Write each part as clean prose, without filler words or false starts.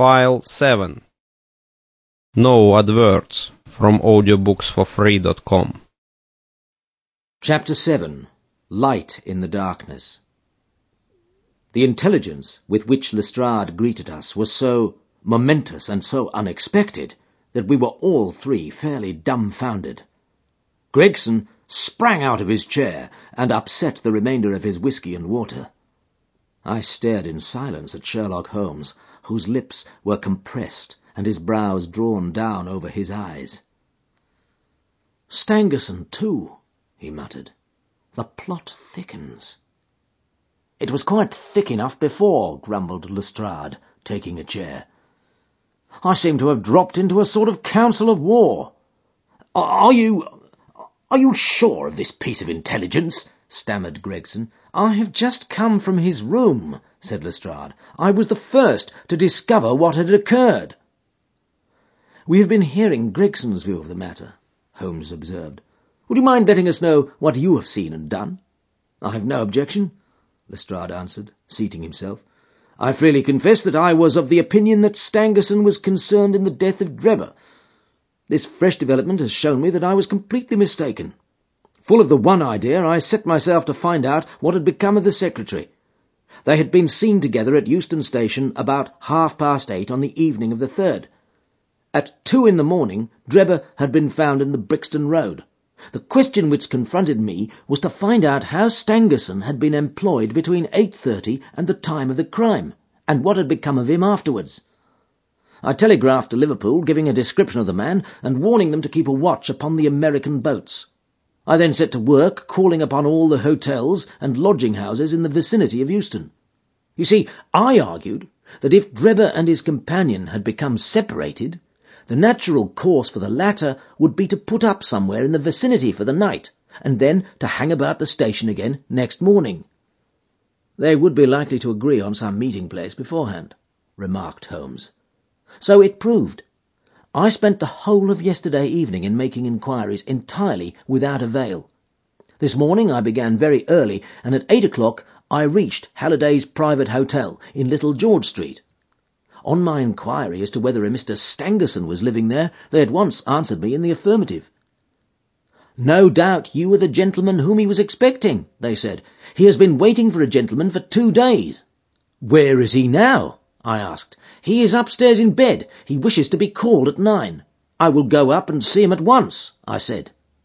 File 7. No adverts from audiobooksforfree.com. Chapter 7. Light in the Darkness. The intelligence with which Lestrade greeted us was so momentous and so unexpected that we were all three fairly dumbfounded. Gregson sprang out of his chair and upset the remainder of his whisky and water. I stared in silence at Sherlock Holmes, whose lips were compressed and his brows drawn down over his eyes. "Stangerson, too," he muttered. "The plot thickens." "It was quite thick enough before," grumbled Lestrade, taking a chair. "I seem to have dropped into a sort of council of war. Are you sure of this piece of intelligence?" stammered Gregson. "I have just come from his room," said Lestrade. "I was the first to discover what had occurred." "We have been hearing Gregson's view of the matter," Holmes observed. "Would you mind letting us know what you have seen and done?" "I have no objection," Lestrade answered, seating himself. "I freely confess that I was of the opinion that Stangerson was concerned in the death of Drebber. This fresh development has shown me that I was completely mistaken. Full of the one idea, I set myself to find out what had become of the secretary. They had been seen together at Euston Station about 8:30 on the evening of the 3rd. At 2 in the morning, Drebber had been found in the Brixton Road. The question which confronted me was to find out how Stangerson had been employed between 8:30 and the time of the crime, and what had become of him afterwards. I telegraphed to Liverpool, giving a description of the man and warning them to keep a watch upon the American boats. I then set to work calling upon all the hotels and lodging-houses in the vicinity of Euston. You see, I argued that if Drebber and his companion had become separated, the natural course for the latter would be to put up somewhere in the vicinity for the night, and then to hang about the station again next morning. "They would be likely to agree on some meeting-place beforehand," remarked Holmes. "So it proved. I spent the whole of yesterday evening in making inquiries entirely without avail. This morning I began very early, and at 8 o'clock I reached Halliday's private hotel in Little George Street. On my inquiry as to whether a Mr. Stangerson was living there, they at once answered me in the affirmative. "No doubt you are the gentleman whom he was expecting," they said. "He has been waiting for a gentleman for 2 days. "Where is he now?" I asked. "He is upstairs in bed. He wishes to be called at 9. "I will go up and see him at once," I said.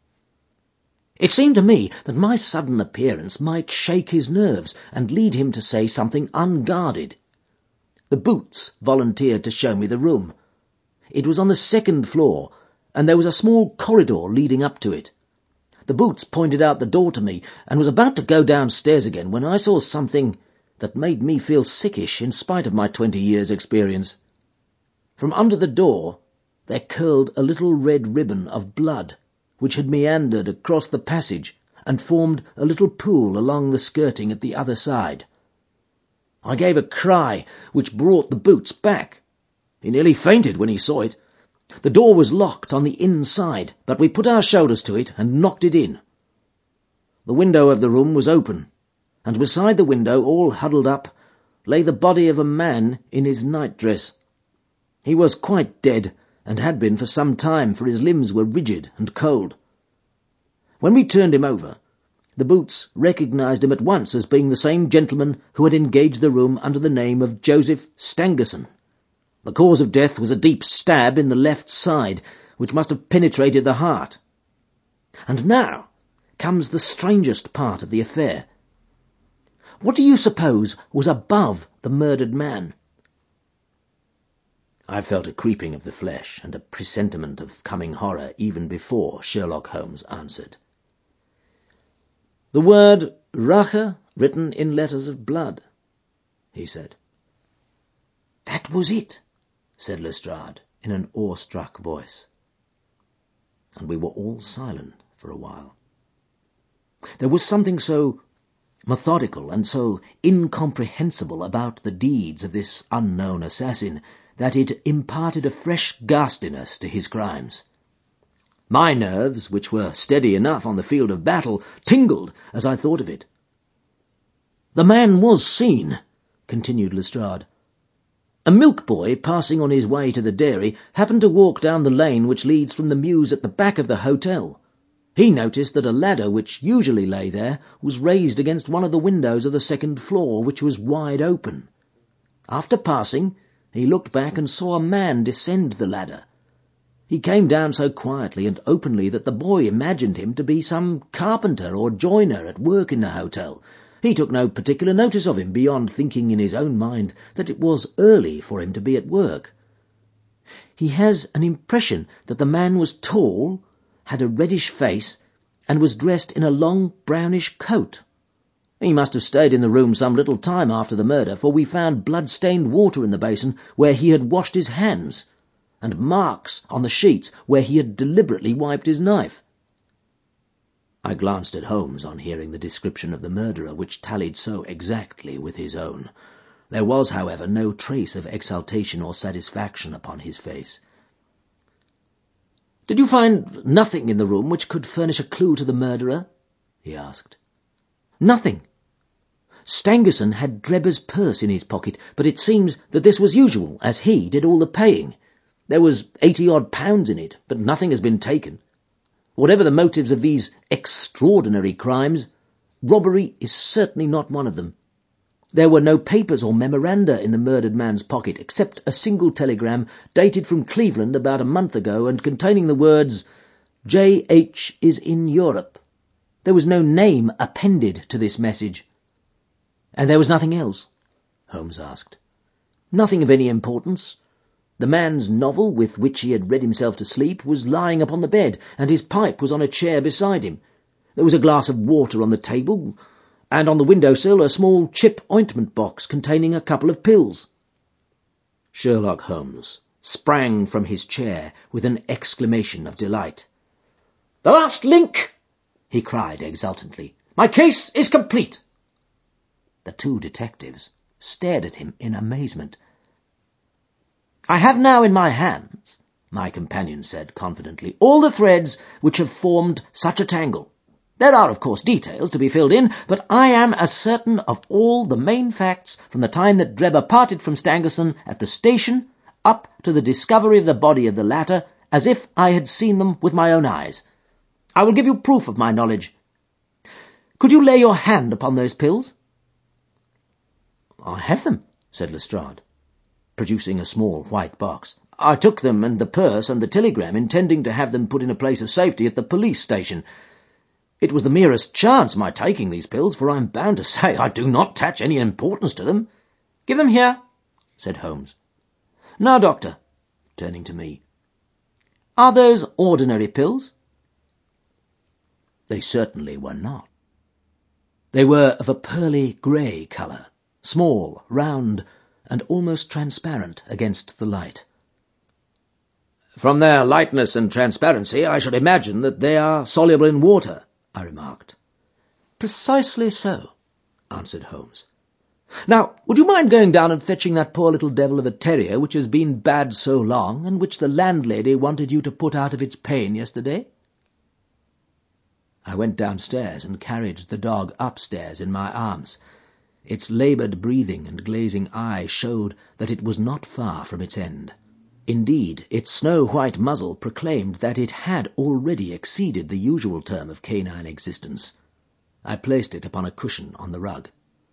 It seemed to me that my sudden appearance might shake his nerves and lead him to say something unguarded. The Boots volunteered to show me the room. It was on the 2nd floor, and there was a small corridor leading up to it. The Boots pointed out the door to me, and was about to go downstairs again when I saw something that made me feel sickish in spite of my 20 years' experience. From under the door there curled a little red ribbon of blood, which had meandered across the passage and formed a little pool along the skirting at the other side. I gave a cry which brought the Boots back. He nearly fainted when he saw it. The door was locked on the inside, but we put our shoulders to it and knocked it in. The window of the room was open, and beside the window, all huddled up, lay the body of a man in his nightdress. He was quite dead, and had been for some time, for his limbs were rigid and cold. When we turned him over, the Boots recognized him at once as being the same gentleman who had engaged the room under the name of Joseph Stangerson. The cause of death was a deep stab in the left side, which must have penetrated the heart. And now comes the strangest part of the affair. What do you suppose was above the murdered man? I felt a creeping of the flesh and a presentiment of coming horror even before Sherlock Holmes answered. "The word Rache written in letters of blood," he said. "That was it," said Lestrade in an awestruck voice. And we were all silent for a while. There was something so methodical and so incomprehensible about the deeds of this unknown assassin that it imparted a fresh ghastliness to his crimes. My nerves, which were steady enough on the field of battle, tingled as I thought of it. "The man was seen," continued Lestrade. A milk boy passing on his way to the dairy happened to walk down the lane which leads from the mews at the back of the hotel. He noticed that a ladder which usually lay there was raised against one of the windows of the second floor, which was wide open. After passing, he looked back and saw a man descend the ladder. He came down so quietly and openly that the boy imagined him to be some carpenter or joiner at work in the hotel. He took no particular notice of him, beyond thinking in his own mind that it was early for him to be at work. He has an impression that the man was tall, had a reddish face, and was dressed in a long brownish coat. He must have stayed in the room some little time after the murder, for we found blood-stained water in the basin where he had washed his hands, and marks on the sheets where he had deliberately wiped his knife. I glanced at Holmes on hearing the description of the murderer, which tallied so exactly with his own. There was, however, no trace of exultation or satisfaction upon his face. "Did you find nothing in the room which could furnish a clue to the murderer?" he asked. "Nothing. Stangerson had Drebber's purse in his pocket, but it seems that this was usual, as he did all the paying. There was 80-odd pounds in it, but nothing has been taken. Whatever the motives of these extraordinary crimes, robbery is certainly not one of them. There were no papers or memoranda in the murdered man's pocket, except a single telegram dated from Cleveland about a month ago and containing the words, 'J.H. is in Europe.' There was no name appended to this message." "And there was nothing else?" Holmes asked. "Nothing of any importance. The man's novel, with which he had read himself to sleep, was lying upon the bed, and his pipe was on a chair beside him. There was a glass of water on the table, and on the window-sill a small chip ointment box containing a couple of pills." Sherlock Holmes sprang from his chair with an exclamation of delight. "The last link!" he cried exultantly. "My case is complete." The two detectives stared at him in amazement. "I have now in my hands," my companion said confidently, "all the threads which have formed such a tangle. There are, of course, details to be filled in, but I am as certain of all the main facts from the time that Drebber parted from Stangerson at the station up to the discovery of the body of the latter as if I had seen them with my own eyes. I will give you proof of my knowledge. Could you lay your hand upon those pills?" "I have them," said Lestrade, producing a small white box. "I took them and the purse and the telegram, intending to have them put in a place of safety at the police station. It was the merest chance my taking these pills, for I am bound to say I do not attach any importance to them." "Give them here," said Holmes. "Now, Doctor," turning to me, "are those ordinary pills?" They certainly were not. They were of a pearly grey colour, small, round, and almost transparent against the light. "From their lightness and transparency, I should imagine that they are soluble in water," I remarked. "Precisely so," answered Holmes. "Now, would you mind going down and fetching that poor little devil of a terrier which has been bad so long, and which the landlady wanted you to put out of its pain yesterday?" I went downstairs and carried the dog upstairs in my arms. Its laboured breathing and glazing eye showed that it was not far from its end. Indeed, its snow-white muzzle proclaimed that it had already exceeded the usual term of canine existence. I placed it upon a cushion on the rug.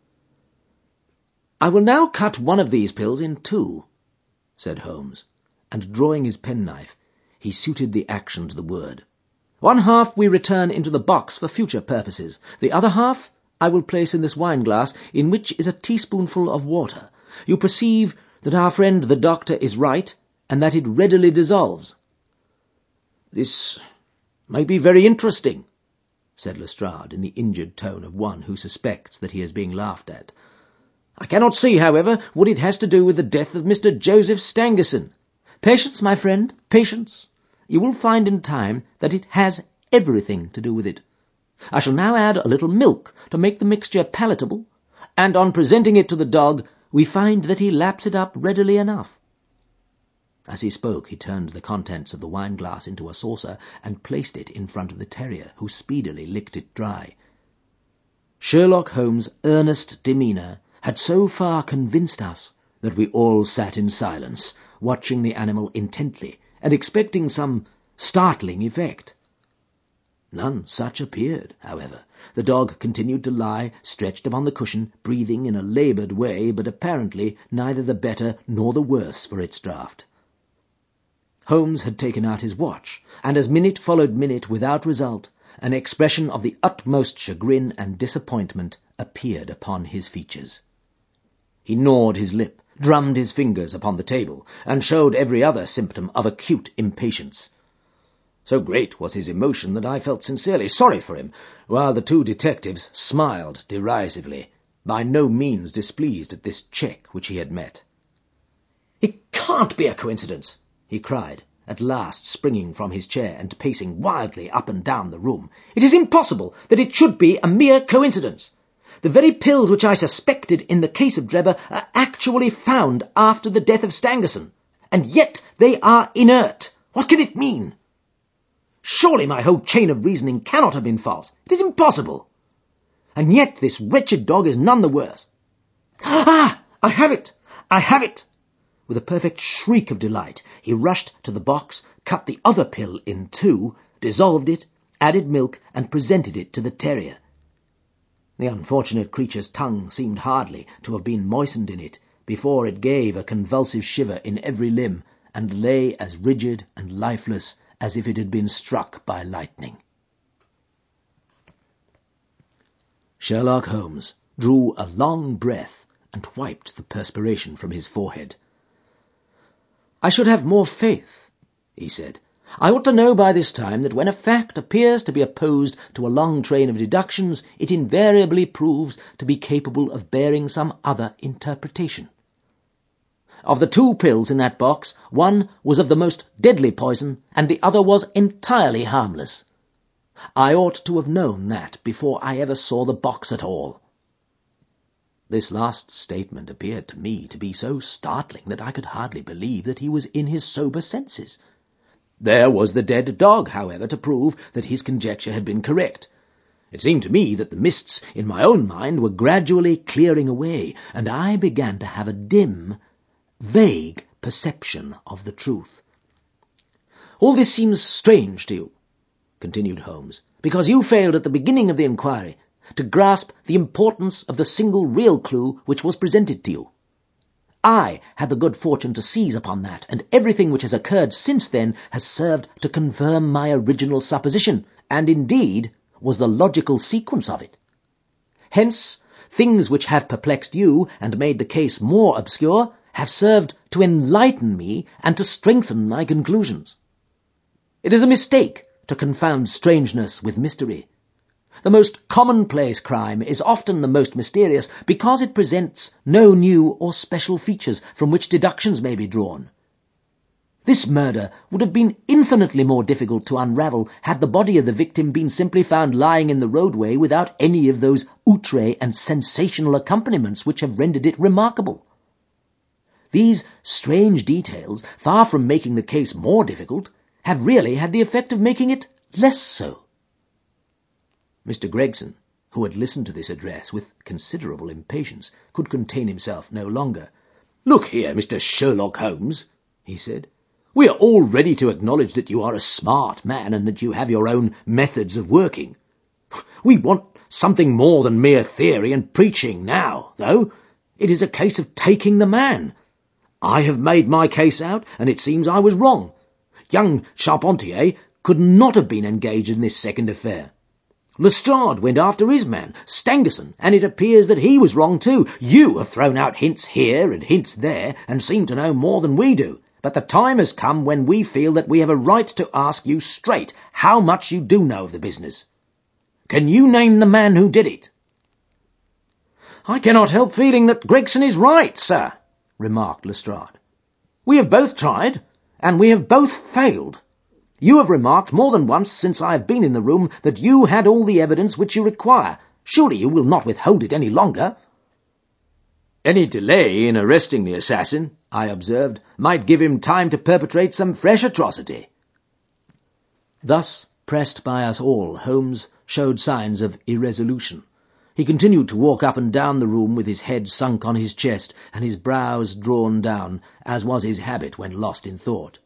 "I will now cut one of these pills in two," said Holmes, and drawing his penknife, he suited the action to the word. "One half we return into the box for future purposes. The other half I will place in this wine-glass, in which is a teaspoonful of water. You perceive that our friend the doctor is right, and that it readily dissolves." "This may be very interesting," said Lestrade in the injured tone of one who suspects that he is being laughed at. "I cannot see, however, what it has to do with the death of Mr. Joseph Stangerson." "Patience, my friend, patience. You will find in time that it has everything to do with it. I shall now add a little milk to make the mixture palatable, and on presenting it to the dog, we find that he laps it up readily enough." As he spoke, he turned the contents of the wine-glass into a saucer and placed it in front of the terrier, who speedily licked it dry. Sherlock Holmes' earnest demeanour had so far convinced us that we all sat in silence, watching the animal intently and expecting some startling effect. None such appeared, however. The dog continued to lie stretched upon the cushion, breathing in a laboured way, but apparently neither the better nor the worse for its draught. Holmes had taken out his watch, and as minute followed minute without result, an expression of the utmost chagrin and disappointment appeared upon his features. He gnawed his lip, drummed his fingers upon the table, and showed every other symptom of acute impatience. So great was his emotion that I felt sincerely sorry for him, while the two detectives smiled derisively, by no means displeased at this check which he had met. "It can't be a coincidence," he cried, at last springing from his chair and pacing wildly up and down the room. "It is impossible that it should be a mere coincidence. The very pills which I suspected in the case of Drebber are actually found after the death of Stangerson, and yet they are inert. What can it mean? Surely my whole chain of reasoning cannot have been false. It is impossible. And yet this wretched dog is none the worse. Ah! I have it! I have it!" With a perfect shriek of delight, he rushed to the box, cut the other pill in two, dissolved it, added milk, and presented it to the terrier. The unfortunate creature's tongue seemed hardly to have been moistened in it before it gave a convulsive shiver in every limb, and lay as rigid and lifeless as if it had been struck by lightning. Sherlock Holmes drew a long breath and wiped the perspiration from his forehead. "I should have more faith," he said. "I ought to know by this time that when a fact appears to be opposed to a long train of deductions, it invariably proves to be capable of bearing some other interpretation. Of the two pills in that box, one was of the most deadly poison, and the other was entirely harmless. I ought to have known that before I ever saw the box at all." This last statement appeared to me to be so startling that I could hardly believe that he was in his sober senses. There was the dead dog, however, to prove that his conjecture had been correct. It seemed to me that the mists in my own mind were gradually clearing away, and I began to have a dim, vague perception of the truth. "All this seems strange to you," continued Holmes, "because you failed at the beginning of the inquiry to grasp the importance of the single real clue which was presented to you. I had the good fortune to seize upon that, and everything which has occurred since then has served to confirm my original supposition, and indeed was the logical sequence of it. Hence, things which have perplexed you and made the case more obscure have served to enlighten me and to strengthen my conclusions. It is a mistake to confound strangeness with mystery. The most commonplace crime is often the most mysterious because it presents no new or special features from which deductions may be drawn. This murder would have been infinitely more difficult to unravel had the body of the victim been simply found lying in the roadway without any of those outre and sensational accompaniments which have rendered it remarkable. These strange details, far from making the case more difficult, have really had the effect of making it less so." Mr. Gregson, who had listened to this address with considerable impatience, could contain himself no longer. "Look here, Mr. Sherlock Holmes," he said, "we are all ready to acknowledge that you are a smart man and that you have your own methods of working. We want something more than mere theory and preaching now, though. It is a case of taking the man. I have made my case out, and it seems I was wrong. Young Charpentier could not have been engaged in this second affair. Lestrade went after his man, Stangerson, and it appears that he was wrong too. You have thrown out hints here and hints there, and seem to know more than we do. But the time has come when we feel that we have a right to ask you straight how much you do know of the business. Can you name the man who did it?" "I cannot help feeling that Gregson is right, sir," remarked Lestrade. "We have both tried, and we have both failed. You have remarked more than once since I have been in the room that you had all the evidence which you require. Surely you will not withhold it any longer." "Any delay in arresting the assassin," I observed, "might give him time to perpetrate some fresh atrocity." Thus, pressed by us all, Holmes showed signs of irresolution. He continued to walk up and down the room with his head sunk on his chest and his brows drawn down, as was his habit when lost in thought.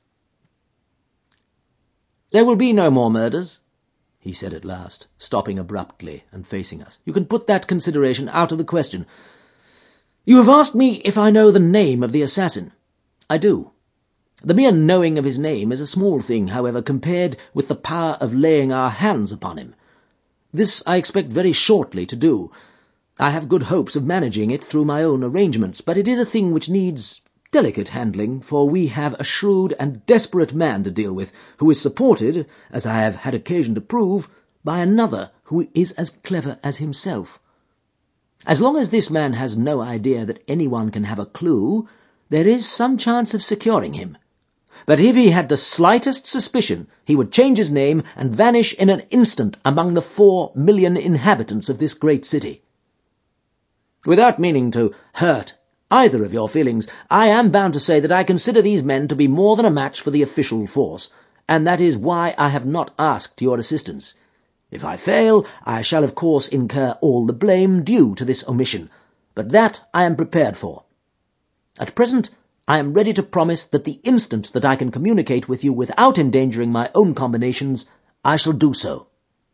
"There will be no more murders," he said at last, stopping abruptly and facing us. "You can put that consideration out of the question. You have asked me if I know the name of the assassin. I do. The mere knowing of his name is a small thing, however, compared with the power of laying our hands upon him. This I expect very shortly to do. I have good hopes of managing it through my own arrangements, but it is a thing which needs delicate handling, for we have a shrewd and desperate man to deal with, who is supported, as I have had occasion to prove, by another who is as clever as himself. As long as this man has no idea that anyone can have a clue, there is some chance of securing him. But if he had the slightest suspicion, he would change his name and vanish in an instant among the 4 million inhabitants of this great city. Without meaning to hurt either of your feelings, I am bound to say that I consider these men to be more than a match for the official force, and that is why I have not asked your assistance. If I fail, I shall of course incur all the blame due to this omission, but that I am prepared for. At present, I am ready to promise that the instant that I can communicate with you without endangering my own combinations, I shall do so."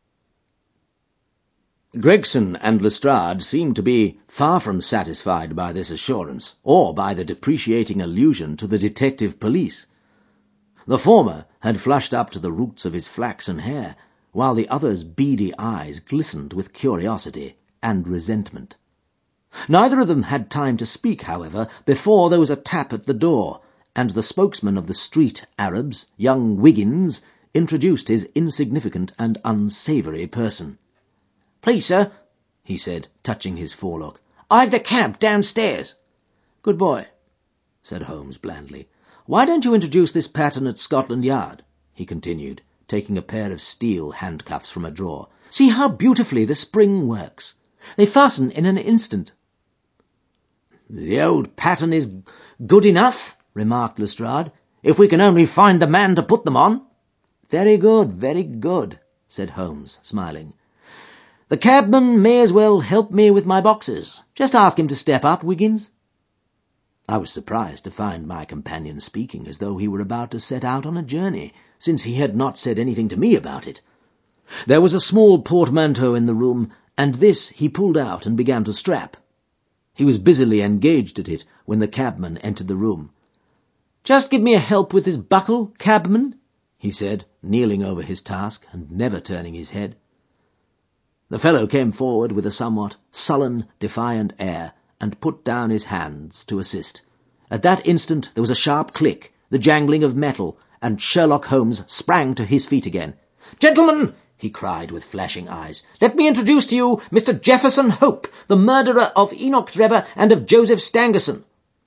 Gregson and Lestrade seemed to be far from satisfied by this assurance, or by the depreciating allusion to the detective police. The former had flushed up to the roots of his flaxen hair, while the other's beady eyes glistened with curiosity and resentment. Neither of them had time to speak, however, before there was a tap at the door, and the spokesman of the street Arabs, young Wiggins, introduced his insignificant and unsavoury person. "Please, sir," he said, touching his forelock, "I've the cab downstairs." "Good boy," said Holmes blandly. "Why don't you introduce this pattern at Scotland Yard?" he continued, taking a pair of steel handcuffs from a drawer. "See how beautifully the spring works. They fasten in an instant." "The old pattern is good enough," remarked Lestrade, "if we can only find the man to put them on." Very good," said Holmes, smiling. "The cabman may as well help me with my boxes. Just ask him to step up, Wiggins." I was surprised to find my companion speaking as though he were about to set out on a journey, since he had not said anything to me about it. There was a small portmanteau in the room, and this he pulled out and began to strap. He was busily engaged at it when the cabman entered the room. "Just give me a help with this buckle, cabman," he said, kneeling over his task and never turning his head. The fellow came forward with a somewhat sullen, defiant air, and put down his hands to assist. At that instant there was a sharp click, the jangling of metal, and Sherlock Holmes sprang to his feet again. "Gentlemen," he cried with flashing eyes, "let me introduce to you Mr. Jefferson Hope, the murderer of Enoch Drebber and of Joseph Stangerson."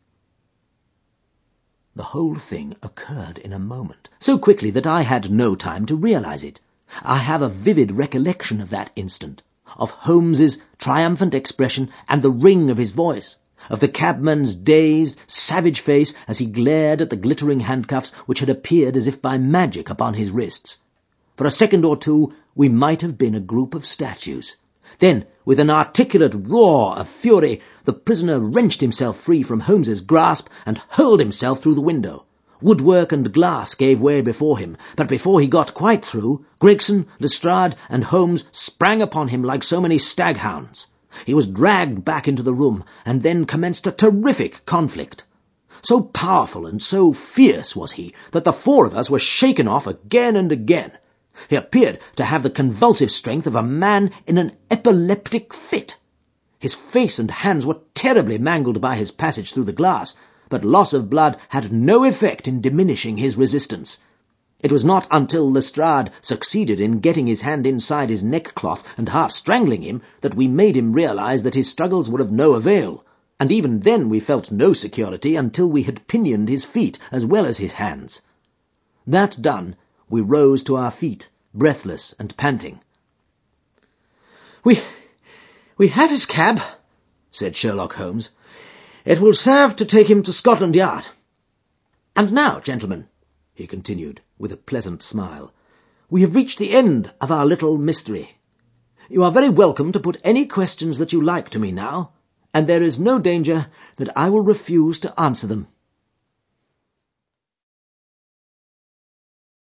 The whole thing occurred in a moment, so quickly that I had no time to realize it. I have a vivid recollection of that instant, of Holmes's triumphant expression and the ring of his voice, of the cabman's dazed, savage face as he glared at the glittering handcuffs which had appeared as if by magic upon his wrists. For a second or two we might have been a group of statues. Then, with an articulate roar of fury, the prisoner wrenched himself free from Holmes's grasp and hurled himself through the window. Woodwork and glass gave way before him, but before he got quite through, Gregson, Lestrade, and Holmes sprang upon him like so many staghounds. He was dragged back into the room, and then commenced a terrific conflict. So powerful and so fierce was he that the 4 of us were shaken off again and again. He appeared to have the convulsive strength of a man in an epileptic fit. His face and hands were terribly mangled by his passage through the glass, but loss of blood had no effect in diminishing his resistance. It was not until Lestrade succeeded in getting his hand inside his neckcloth and half strangling him that we made him realize that his struggles were of no avail, and even then we felt no security until we had pinioned his feet as well as his hands. That done, we rose to our feet, breathless and panting. We have his cab," said Sherlock Holmes. "It will serve to take him to Scotland Yard. And now, gentlemen," he continued, with a pleasant smile, "we have reached the end of our little mystery. You are very welcome to put any questions that you like to me now, and there is no danger that I will refuse to answer them.